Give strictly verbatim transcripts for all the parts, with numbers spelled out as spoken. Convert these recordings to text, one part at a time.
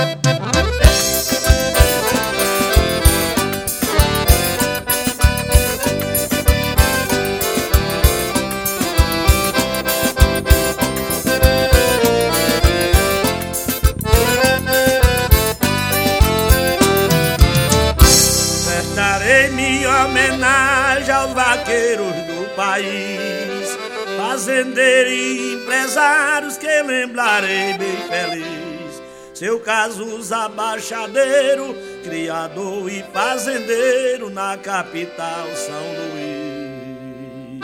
Prestarei minha homenagem aos vaqueiros do país, fazendeiros e empresários que lembrarei bem feliz. Seu Cazuza abaixadeiro, criador e fazendeiro na capital São Luís.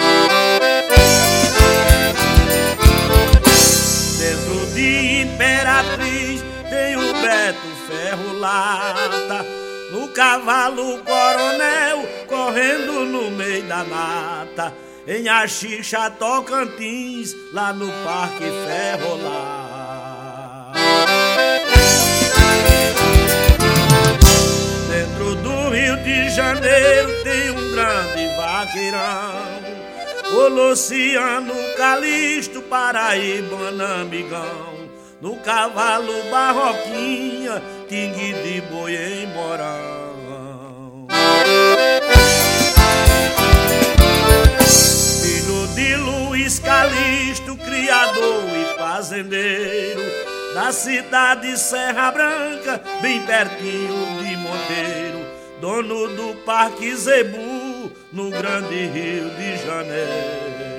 Dentro de Imperatriz tem o Beto Ferro Lata, no cavalo coronel correndo no meio da mata. Em Axixa, Tocantins, lá no Parque Ferrolar. Dentro do Rio de Janeiro tem um grande vaqueirão, o Luciano Calixto, paraibano amigão. No cavalo Barroquinha, tingue de boi em Morão. Filho de Luiz Calixto, criador e fazendeiro, da cidade Serra Branca, bem pertinho de Monteiro. Dono do Parque Zebu, no grande Rio de Janeiro.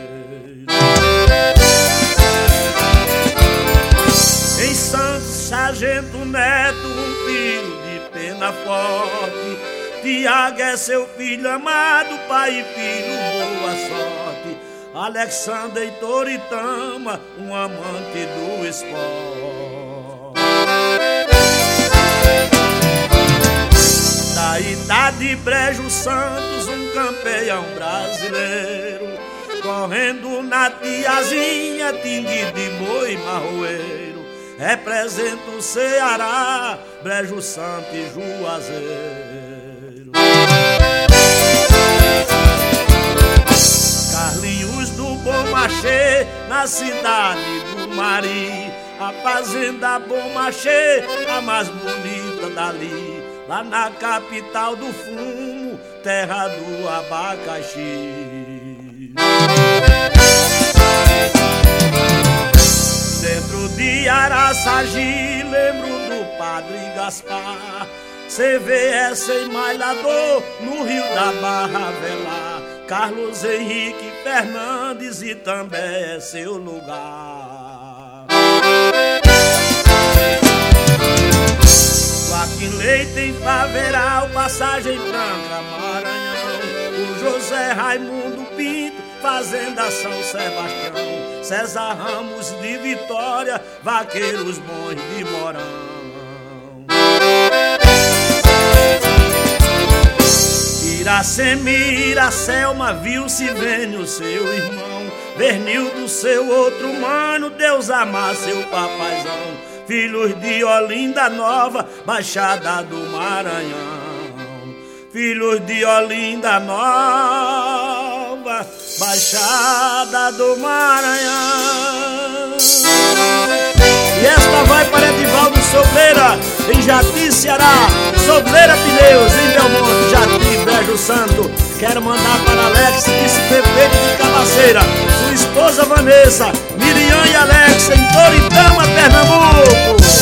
Em Santos, Sargento Neto, um filho de pena forte. Tiago é seu filho amado, pai e filho, boa sorte. Alexandre e Toritama, um amante do esporte. Da idade Brejo Santos, um campeão brasileiro, correndo na tiazinha, tingue de boi marroeiro. Representa o Ceará, Brejo Santo e Juazeiro. Carlinhos do Bom Machê, na cidade do Mari. A fazenda Bom Machê, a mais bonita dali. Lá na capital do fumo, terra do abacaxi. Dentro de Araçagi, lembro do Padre Gaspar. C V S em Malhador, no Rio da Barra Velar. Carlos Henrique Fernandes e também é seu lugar. Joaquim Leite em Faveral, Passagem Branca, Maranhão. O José Raimundo Pinto, Fazenda São Sebastião. César Ramos de Vitória, vaqueiros bons de Morão. Iracema, Iracelma, viu Silvênio, seu irmão. Vernildo, seu outro mano, Deus amar seu papaizão. Filhos de Olinda Nova, Baixada do Maranhão. Filhos de Olinda Nova, Baixada do Maranhão. E esta vai para Edivaldo Sobreira, em Jati, Ceará. Sobreira Pneus, em Belmonte, Jati, Brejo Santo. Quero mandar para Alex, vice-prefeito de Cabaceira, sua esposa Vanessa, Miriam e Alex, em Toritama, Pernambuco.